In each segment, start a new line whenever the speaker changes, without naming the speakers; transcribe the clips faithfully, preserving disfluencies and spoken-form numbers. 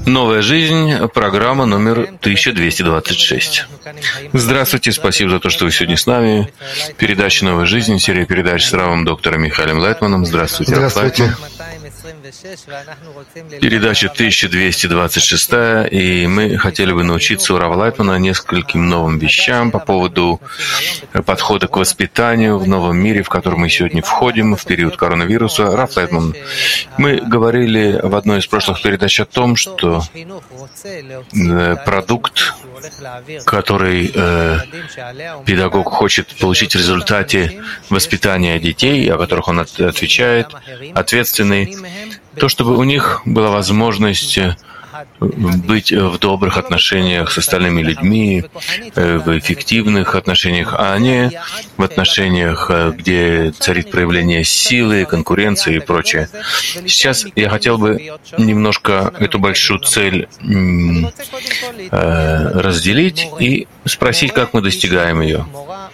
Новая жизнь, программа номер тысяча двести двадцать шесть. Здравствуйте, спасибо за то, что вы сегодня с нами. Передача «Новая жизнь», серия передач с равом доктором Михаилом Лайтманом. Здравствуйте,
Здравствуйте.
Рав Лайтман. Передача тысяча двести двадцать шесть, и мы хотели бы научиться у Рава Лайтмана нескольким новым вещам по поводу подхода к воспитанию в новом мире, в который мы сегодня входим, в период коронавируса. Рав Лайтман, мы говорили в одной из прошлых передач о том, что продукт, который э, педагог хочет получить в результате воспитания детей, о которых он от, отвечает, ответственный, то, чтобы у них была возможность быть в добрых отношениях с остальными людьми, в эффективных отношениях, а не в отношениях, где царит проявление силы, конкуренции и прочее. Сейчас я хотел бы немножко эту большую цель разделить и спросить, как мы достигаем ее.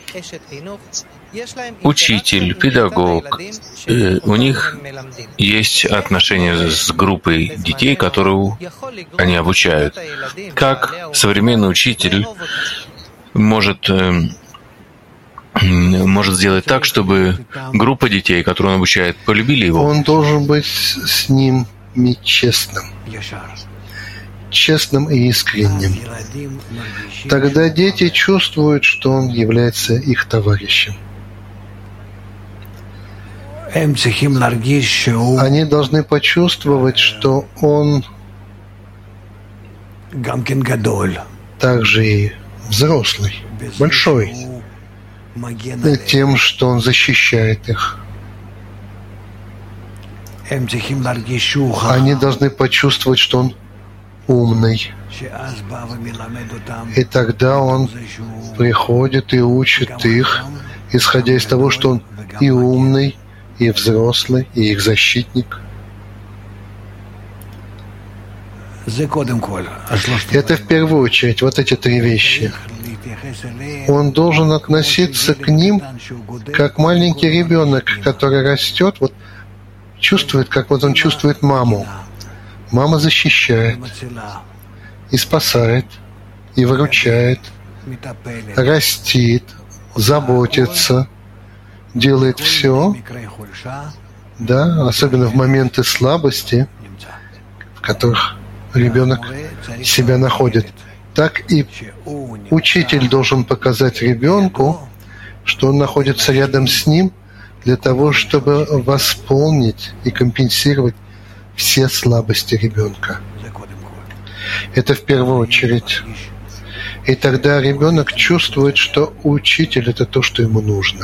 Учитель, педагог, э, у них есть отношения с группой детей, которую они обучают. Как современный учитель может, э, может сделать так, чтобы группа детей, которую он обучает, полюбили его?
Он должен быть с ними честным. Честным и искренним. Тогда дети чувствуют, что он является их товарищем. Они должны почувствовать, что он также и взрослый, большой, тем, что он защищает их. Они должны почувствовать, что он умный. И тогда он приходит и учит их, исходя из того, что он и умный, и взрослый, и их защитник. Это в первую очередь вот эти три вещи. Он должен относиться к ним как маленький ребенок, который растет, вот чувствует, как вот он чувствует маму. Мама защищает, и спасает, и выручает, растит, заботится, делает все, да, особенно в моменты слабости, в которых ребенок себя находит. Так и учитель должен показать ребенку, что он находится рядом с ним для того, чтобы восполнить и компенсировать все слабости ребенка. Это в первую очередь. И тогда ребенок чувствует, что учитель — это то, что ему нужно.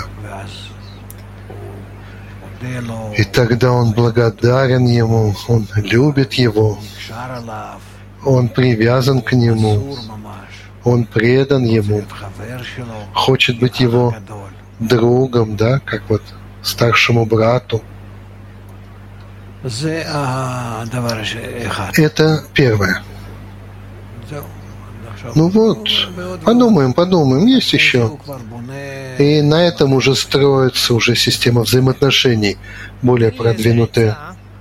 И тогда он благодарен ему, он любит его, он привязан к нему, он предан ему, хочет быть его другом, да, как вот старшему брату. Это первое. Ну вот, подумаем, подумаем, есть еще. И на этом уже строится уже система взаимоотношений, более продвинутая.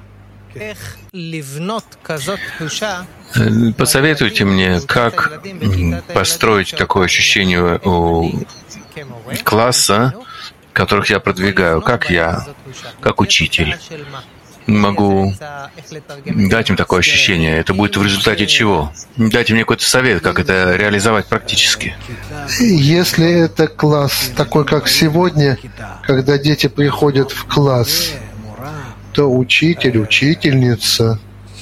Посоветуйте мне, как построить такое ощущение у класса, которых я продвигаю, как я, как учитель, могу дать им такое ощущение. Это будет в результате чего? Дайте мне какой-то совет, как это реализовать практически.
Если это класс такой, как сегодня, когда дети приходят в класс, то учитель, учительница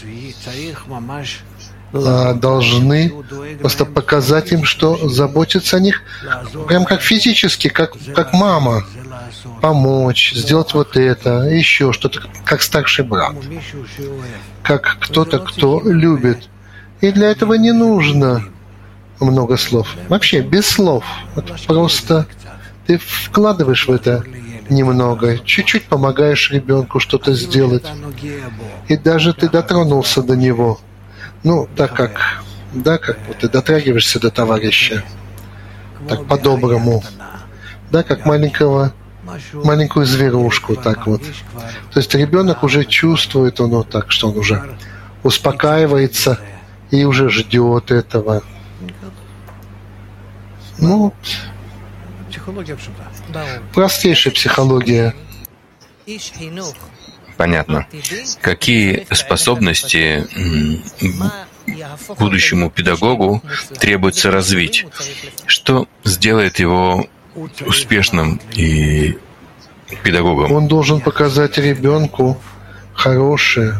должны просто показать им, что заботиться о них, прям как физически, как, как мама. Помочь, сделать вот это, еще что-то, как старший брат, как кто-то, кто любит. И для этого не нужно много слов. Вообще, без слов. Вот просто ты вкладываешь в это немного, чуть-чуть помогаешь ребенку что-то сделать. И даже ты дотронулся до него. Ну, так как, да, как вот ты дотрагиваешься до товарища. Так по-доброму. Да, как маленького маленькую зверушку, так вот. То есть ребенок уже чувствует, он вот так, что он уже успокаивается и уже ждет этого. Ну, простейшая психология.
Понятно. Какие способности будущему педагогу требуется развить? Что сделает его успешным и педагогом?
Он должен показать ребенку хорошее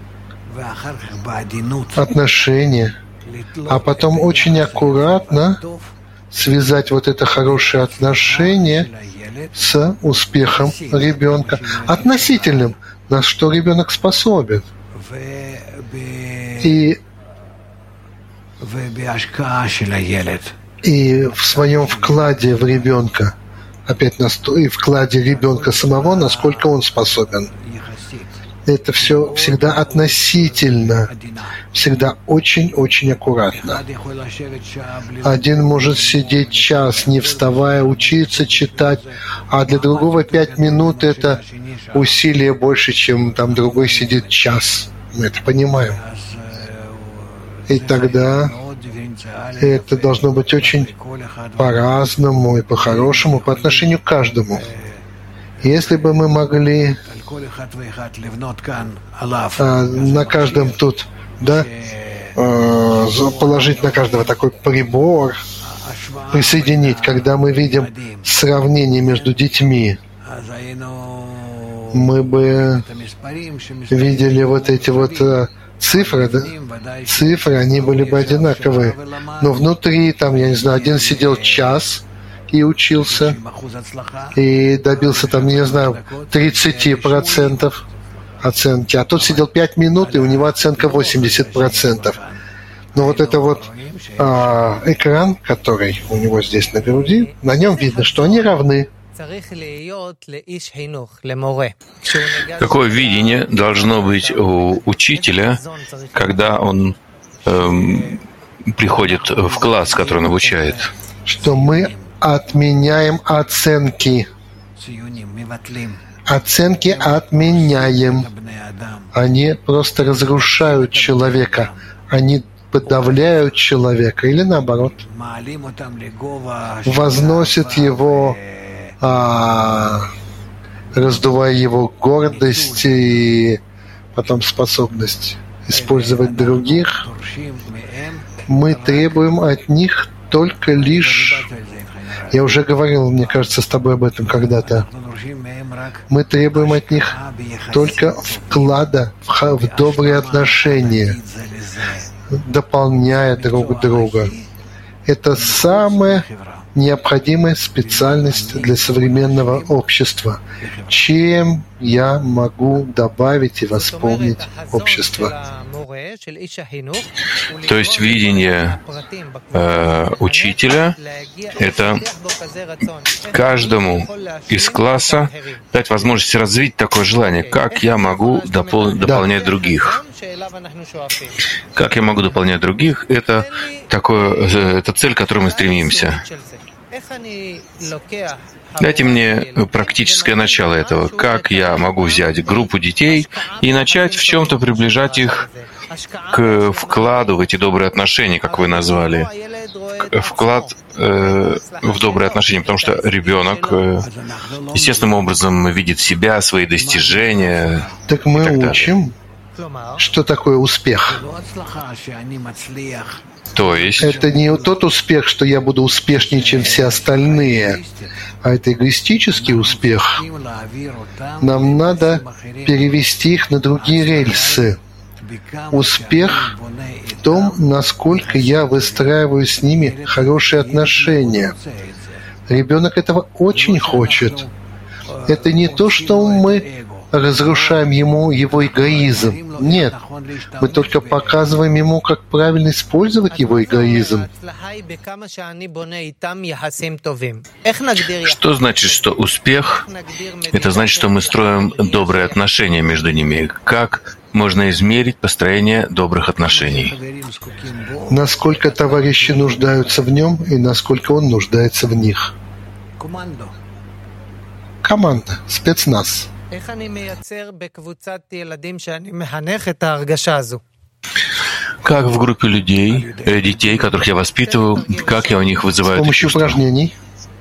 отношение, а потом очень аккуратно связать вот это хорошее отношение с успехом ребенка, относительным, на что ребенок способен. И, и в своем вкладе в ребенка, опять на сто, и вкладе ребенка самого, насколько он способен. Это все всегда относительно, всегда очень-очень аккуратно. Один может сидеть час, не вставая, учиться читать, а для другого пять минут — это усилие больше, чем там другой сидит час. Мы это понимаем. И тогда это должно быть очень по-разному и по-хорошему по отношению к каждому. Если бы мы могли а, на каждом тут, да, а, положить на каждого такой прибор, присоединить, когда мы видим сравнение между детьми, мы бы видели вот эти вот а, цифры, да? Цифры, они были бы одинаковые. Но внутри, там, я не знаю, один сидел час и учился, и добился, там, не знаю, тридцать процентов оценки, а тот сидел пять минут, и у него оценка восемьдесят процентов. Но вот это вот а, экран, который у него здесь на груди, на нем видно, что они равны.
Какое видение должно быть у учителя, когда он эм, приходит в класс, который он обучает?
Что мы отменяем оценки. Оценки отменяем. Они просто разрушают человека. Они подавляют человека. Или наоборот. Возносят его, а, раздувая его гордость и потом способность использовать других. Мы требуем от них только лишь... Я уже говорил, мне кажется, с тобой об этом когда-то. Мы требуем от них только вклада в, в добрые отношения, дополняя друг друга. Это самая необходимая специальность для современного общества. Чем я могу добавить и восполнить общество?
То есть видение э, учителя — это каждому из класса дать возможность развить такое желание, как я могу допол- дополнять да. других. Как я могу дополнять других — это такое, это цель, к которой мы стремимся. Дайте мне практическое начало этого. Как я могу взять группу детей и начать в чем-то приближать их к вкладу в эти добрые отношения, как вы назвали, вклад э, в добрые отношения, потому что ребенок э, естественным образом видит себя, свои достижения.
Так мы так учим, что такое успех.
То есть...
Это не тот успех, что я буду успешнее, чем все остальные, а это эгоистический успех. Нам надо перевести их на другие рельсы. Успех в том, насколько я выстраиваю с ними хорошие отношения. Ребенок этого очень хочет. Это не то, что мы разрушаем ему его эгоизм. Нет. Мы только показываем ему, как правильно использовать его эгоизм.
Что значит, что успех? Это значит, что мы строим добрые отношения между ними. Как можно измерить построение добрых отношений?
Насколько товарищи нуждаются в нем и насколько он нуждается в них. Команда, спецназ.
как в группе людей, э, детей, которых я воспитываю, как я у них вызываю...
С помощью упражнений.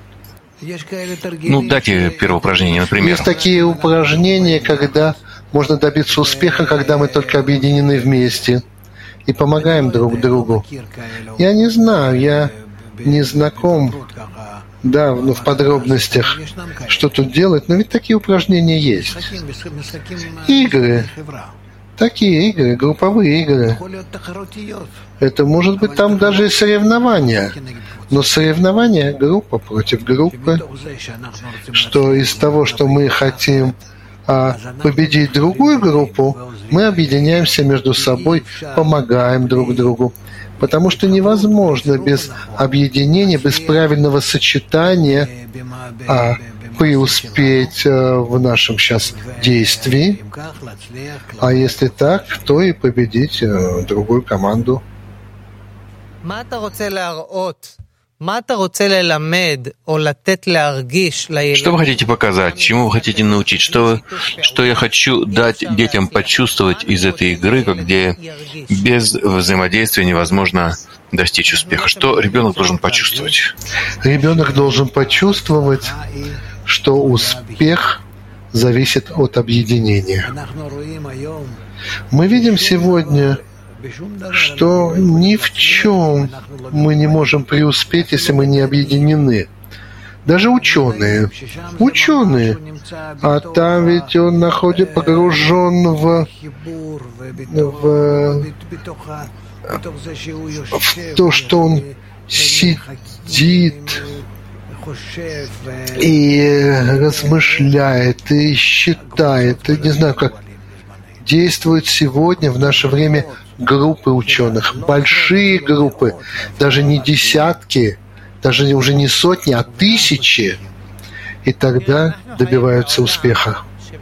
Ну, дайте первое упражнение, например.
Есть такие упражнения, когда можно добиться успеха, когда мы только объединены вместе и помогаем друг другу. Я не знаю, я не знаком, да, ну, в подробностях, что тут делать, но ведь такие упражнения есть. Игры. Такие игры, групповые игры. Это может быть там даже и соревнования. Но соревнования группа против группы, что из того, что мы хотим а, победить другую группу, мы объединяемся между собой, помогаем друг другу. Потому что невозможно без объединения, без правильного сочетания а, преуспеть а, в нашем сейчас действии. А если так, то и победить а, другую команду.
Что вы хотите показать? Чему вы хотите научить? Что, вы, что я хочу дать детям почувствовать из этой игры, где без взаимодействия невозможно достичь успеха? Что ребенок должен почувствовать?
Ребенок должен почувствовать, что успех зависит от объединения. Мы видим сегодня, что ни в чем мы не можем преуспеть, если мы не объединены. Даже ученые. Ученые. А там ведь он находится погружен в, в, в то, что он сидит и размышляет, и считает, и не знаю, как действуют сегодня в наше время группы ученых, большие группы, даже не десятки, даже уже не сотни, а тысячи, и тогда добиваются успеха.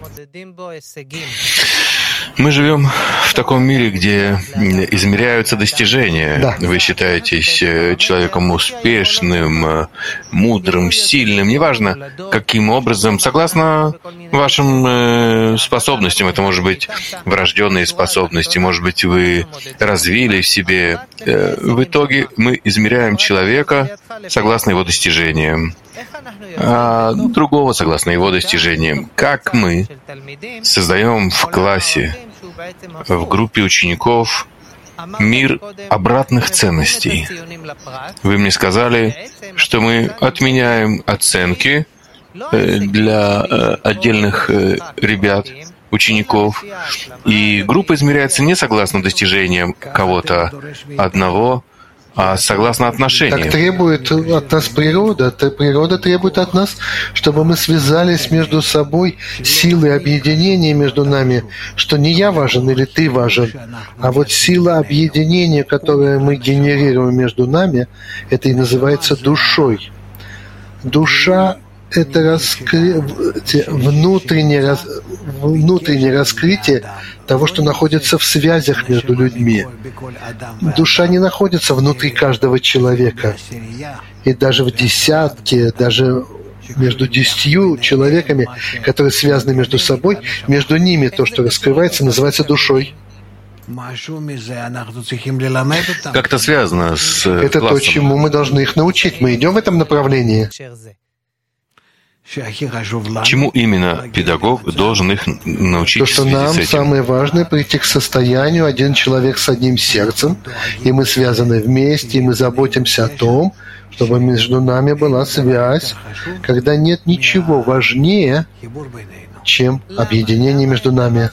Мы живем в таком мире, где измеряются достижения.
Да.
Вы считаетесь человеком успешным, мудрым, сильным, неважно, каким образом, согласно вашим способностям. Это может быть врожденные способности, может быть, вы развили в себе. В итоге мы измеряем человека согласно его достижениям, а другого согласно его достижениям. Как мы создаем в классе, в группе учеников мир обратных ценностей. Вы мне сказали, что мы отменяем оценки для отдельных ребят, учеников, и группа измеряется не согласно достижениям кого-то одного, а согласно отношениям.
Так требует от нас природа. Природа требует от нас, чтобы мы связались между собой силой объединения между нами, что не я важен или ты важен, а вот сила объединения, которую мы генерируем между нами, это и называется душой. Душа — это раскрытие, внутреннее, раз... внутреннее раскрытие того, что находится в связях между людьми. Душа не находится внутри каждого человека. И даже в десятке, даже между десятью человеками, которые связаны между собой, между ними то, что раскрывается, называется душой.
Как-то связано с
Это
классом.
то, чему мы должны их научить. Мы идем в этом направлении.
Чему именно педагог должен их научить?
То, что нам самое важное — прийти к состоянию один человек с одним сердцем, и мы связаны вместе, и мы заботимся о том, чтобы между нами была связь, когда нет ничего важнее, чем объединение между нами.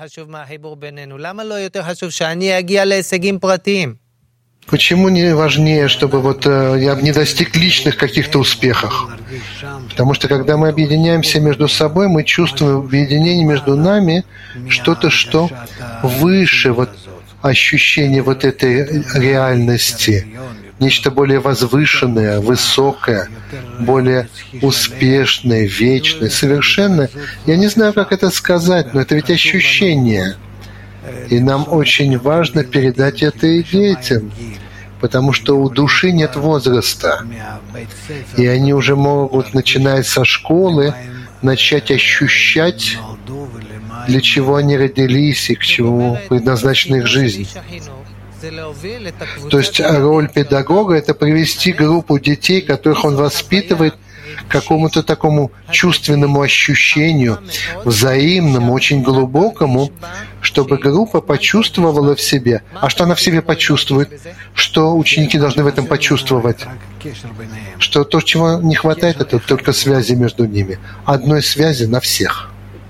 Почему не важнее, чтобы вот э, я не достиг личных каких-то успехов? Потому что когда мы объединяемся между собой, мы чувствуем в объединении между нами что-то, что выше вот ощущения вот этой реальности, нечто более возвышенное, высокое, более успешное, вечное, совершенное. Я не знаю, как это сказать, но это ведь ощущение. И нам очень важно передать это и детям, потому что у души нет возраста. И они уже могут, начиная со школы, начать ощущать, для чего они родились и к чему предназначена их жизнь. То есть роль педагога — это привести группу детей, которых он воспитывает, к какому-то такому чувственному ощущению, взаимному, очень глубокому, чтобы группа почувствовала в себе. А что она в себе почувствует? Что ученики должны в этом почувствовать? Что то, чего не хватает, это только связи между ними. Одной связи на всех.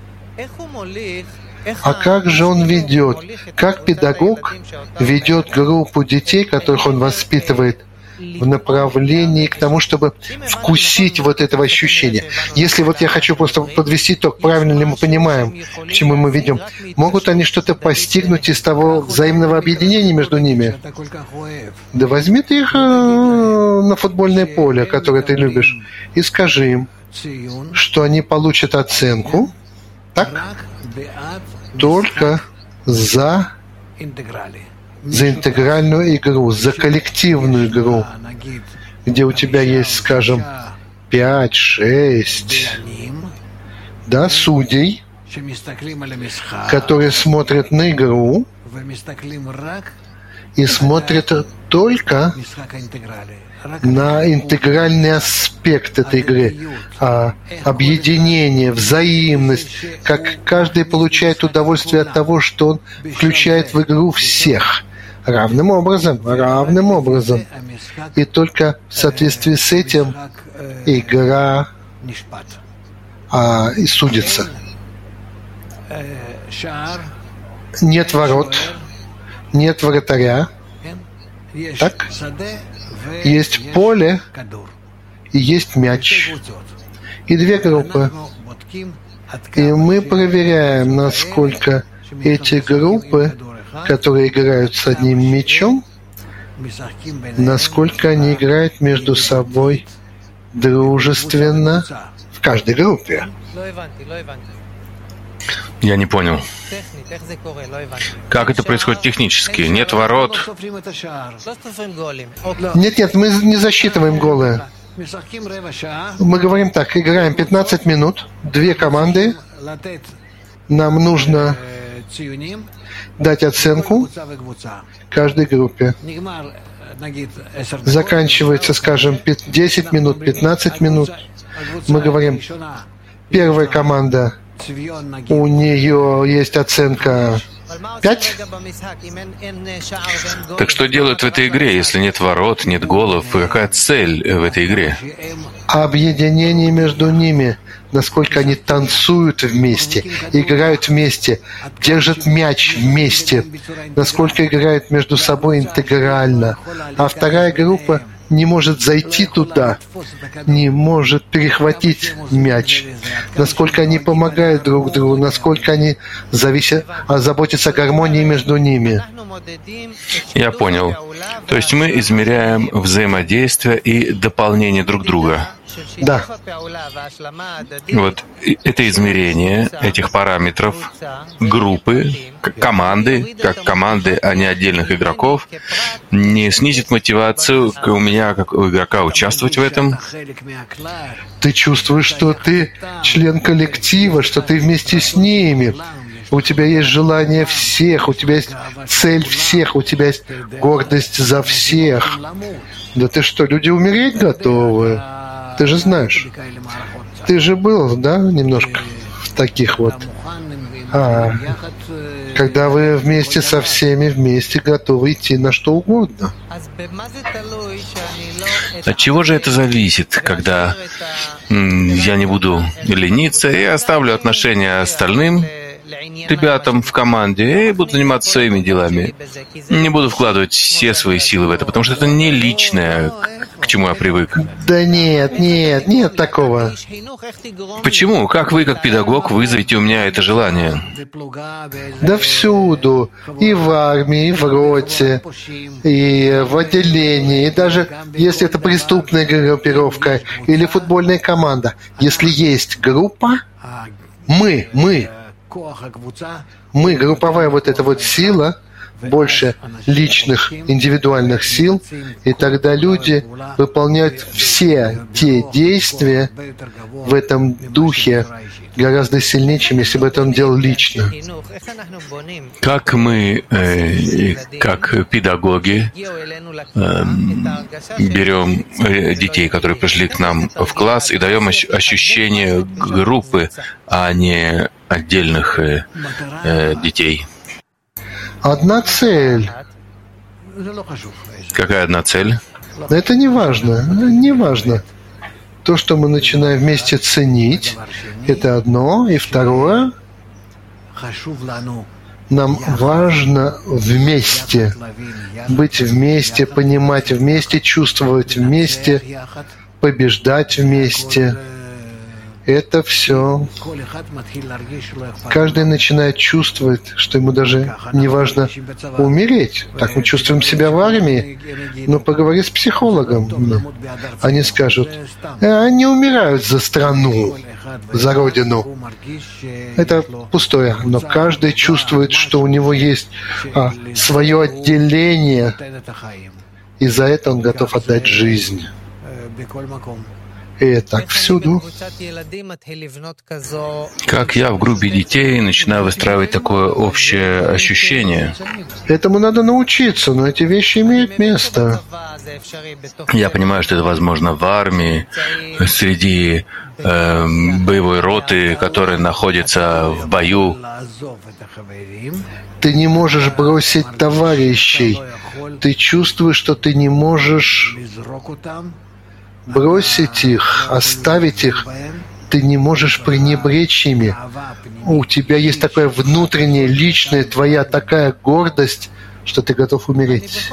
А как же он ведет? Как педагог ведет группу детей, которых он воспитывает, в направлении к тому, чтобы вкусить вот этого ощущения? Если вот я хочу просто подвести итог, правильно ли мы понимаем, к чему мы ведем, могут они что-то постигнуть из того взаимного объединения между ними? Да возьми ты их на футбольное поле, которое ты любишь, и скажи им, что они получат оценку, так? Только за за интегральную игру, за коллективную игру, где у тебя есть, скажем, пять, шесть, да, судей, которые смотрят на игру и смотрят только на интегральный аспект этой игры, а, объединение, взаимность, как каждый получает удовольствие от того, что он включает в игру всех. Равным образом, равным образом. И только в соответствии с этим игра а, и судится. Нет ворот, нет вратаря. Так? Есть поле и есть мяч. И две группы. И мы проверяем, насколько эти группы, которые играют с одним мячом, насколько они играют между собой дружественно в каждой группе.
Я не понял. Как это происходит технически? Нет ворот?
Нет, нет, мы не засчитываем голы. Мы говорим так, играем пятнадцать минут, две команды. Нам нужно дать оценку каждой группе. Заканчивается, скажем, десять минут, пятнадцать минут. Мы говорим, первая команда, у нее есть оценка пять.
Так что делают в этой игре, если нет ворот, нет голов? Какая цель в этой игре?
Объединение между ними, насколько они танцуют вместе, играют вместе, держат мяч вместе, насколько играют между собой интегрально. А вторая группа не может зайти туда, не может перехватить мяч, насколько они помогают друг другу, насколько они зависят, заботятся о гармонии между ними.
Я понял. То есть мы измеряем взаимодействие и дополнение друг друга.
Да.
Вот это измерение этих параметров группы, команды, как команды, а не отдельных игроков, не снизит мотивацию у меня, как у игрока, участвовать в этом?
Ты чувствуешь, что ты член коллектива, что ты вместе с ними. У тебя есть желание всех, у тебя есть цель всех, у тебя есть гордость за всех. Да ты что, люди умереть готовы? Ты же знаешь. Ты же был, да, немножко в таких вот. А, когда вы вместе со всеми вместе готовы идти на что угодно.
От чего же это зависит, когда м, я не буду лениться и оставлю отношения остальным ребятам в команде и буду заниматься своими делами. Не буду вкладывать все свои силы в это, потому что это не личное, к чему я привык.
Да нет, нет, нет такого.
Почему? Как вы, как педагог, вызовете у меня это желание?
Да всюду. И в армии, и в роте, и в отделении, и даже если это преступная группировка или футбольная команда. Если есть группа, мы, мы, мы, групповая вот эта вот сила, больше личных, индивидуальных сил, и тогда люди выполняют все те действия в этом духе гораздо сильнее, чем если бы это он делал лично.
Как мы, э, как педагоги, э, берем детей, которые пришли к нам в класс, и даем ощущение группы, а не отдельных э, э, детей.
Одна цель.
Какая одна цель?
Это не важно. Не важно. То, что мы начинаем вместе ценить, это одно. И второе, нам важно вместе быть вместе, понимать вместе, чувствовать вместе, побеждать вместе. Это все. Каждый начинает чувствовать, что ему даже не важно умереть. Так мы чувствуем себя в армии. Но поговори с психологом. Они скажут, э, они умирают за страну, за родину. Это пустое. Но каждый чувствует, что у него есть а, свое отделение, и за это он готов отдать жизнь. И так всюду.
Как я в группе детей начинаю выстраивать такое общее ощущение?
Этому надо научиться, но эти вещи имеют место.
Я понимаю, что это возможно в армии, среди э, боевой роты, которая находится в бою.
Ты не можешь бросить товарищей. Ты чувствуешь, что ты не можешь бросить их, оставить их, ты не можешь пренебречь ими. У тебя есть такая внутренняя, личная, твоя такая гордость, что ты готов умереть.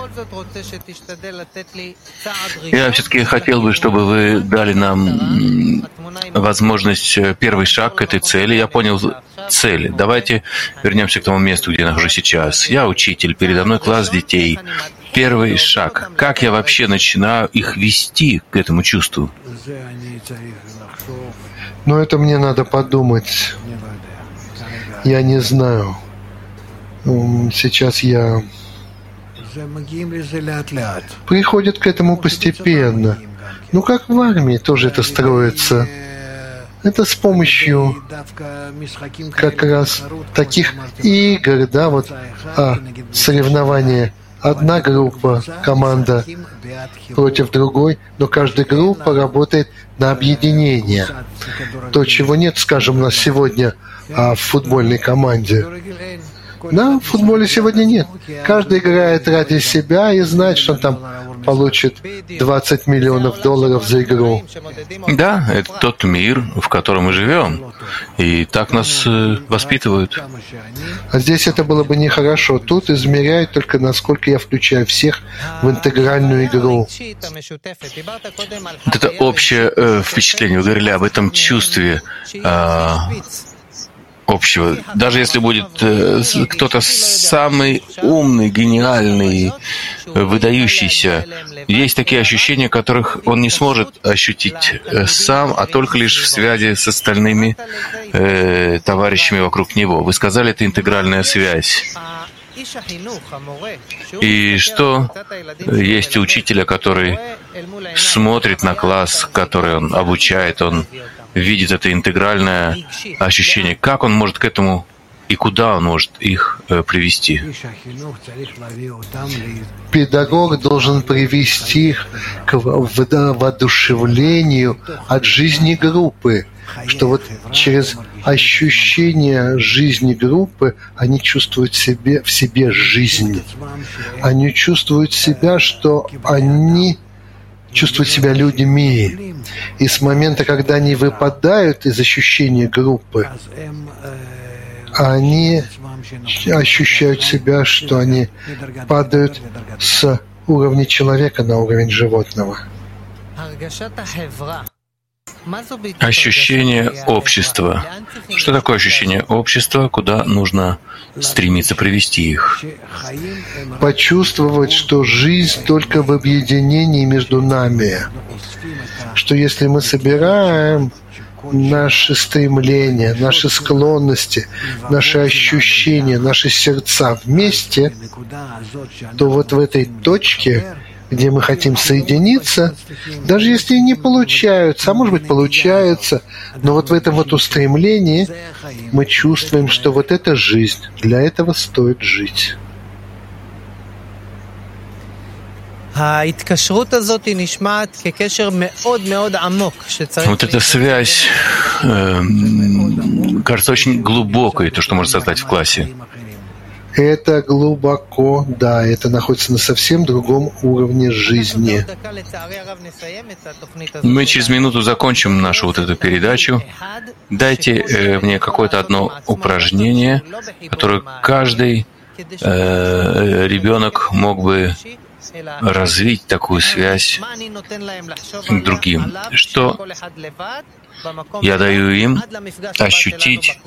Я все-таки хотел бы, чтобы вы дали нам возможность, первый шаг к этой цели. Я понял цель. Давайте вернемся к тому месту, где я нахожусь сейчас. Я учитель, передо мной класс детей. Первый шаг. Как я вообще начинаю их вести к этому чувству?
Но это мне надо подумать. Я не знаю. Сейчас я... Приходит к этому постепенно. Ну, как в армии тоже это строится. Это с помощью как раз таких игр, да, вот а, соревнования. Одна группа, команда против другой, но каждая группа работает на объединение. То, чего нет, скажем, у нас сегодня а, в футбольной команде. Да, в футболе сегодня нет. Каждый играет ради себя и знает, что он там получит двадцать миллионов долларов за игру.
Да, это тот мир, в котором мы живем. И так нас э, воспитывают.
А здесь это было бы нехорошо. Тут измеряют только, насколько я включаю всех в интегральную игру.
Вот это общее э, впечатление. Вы говорили об этом чувстве э, общего. Даже если будет э, кто-то самый умный, гениальный, выдающийся, есть такие ощущения, которых он не сможет ощутить э, сам, а только лишь в связи с остальными э, товарищами вокруг него. Вы сказали, это интегральная связь. И что есть у учителя, который смотрит на класс, который он обучает, он видит это интегральное ощущение. Как он может к этому и куда он может их э, привести?
Педагог должен привести их к воодушевлению от жизни группы, что вот через ощущение жизни группы они чувствуют себе, в себе жизнь. Они чувствуют себя, что они чувствуют себя людьми. И с момента, когда они выпадают из ощущения группы, они ощущают себя, что они падают с уровня человека на уровень животного.
Ощущение общества. Что такое ощущение общества? Куда нужно стремиться привести их?
Почувствовать, что жизнь только в объединении между нами. Что если мы собираем наши стремления, наши склонности, наши ощущения, наши сердца вместе, то вот в этой точке, где мы хотим соединиться, даже если не получаются, а может быть получаются, но вот в этом вот устремлении мы чувствуем, что вот это жизнь, для этого стоит жить.
Вот эта связь э, кажется очень глубокой, то, что можно создать в классе.
Это глубоко, да, это находится на совсем другом уровне жизни.
Мы через минуту закончим нашу вот эту передачу. Дайте э, мне какое-то одно упражнение, которое каждый э, ребенок мог бы развить такую связь к другим. Что я даю им ощутить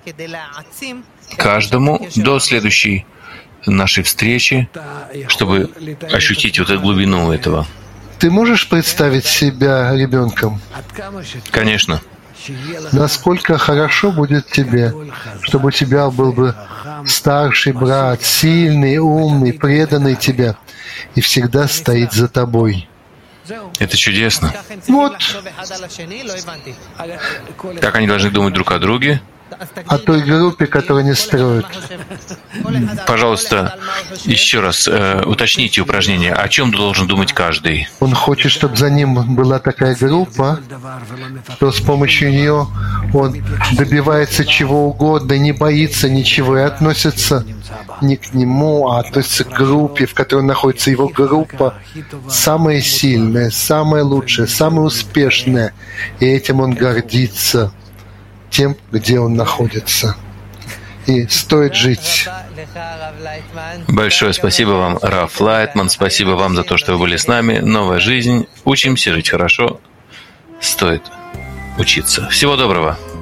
каждому до следующей нашей встречи, чтобы ощутить вот эту глубину этого.
Ты можешь представить себя ребенком?
Конечно.
Насколько хорошо будет тебе, чтобы у тебя был бы старший брат, сильный, умный, преданный тебе, и всегда стоит за тобой.
Это чудесно.
Вот.
Как они должны думать друг о друге?
О той группе, которую они строят.
Пожалуйста, еще раз э, уточните упражнение. О чем должен думать каждый?
Он хочет, чтобы за ним была такая группа, что с помощью нее он добивается чего угодно, не боится ничего и относится не к нему, а относится к группе, в которой находится его группа, самая сильная, самая лучшая, самая успешная. И этим он гордится, тем, где он находится. И стоит жить.
Большое спасибо вам, Раф Лайтман. Спасибо вам за то, что вы были с нами. Новая жизнь. Учимся жить хорошо. Стоит учиться. Всего доброго.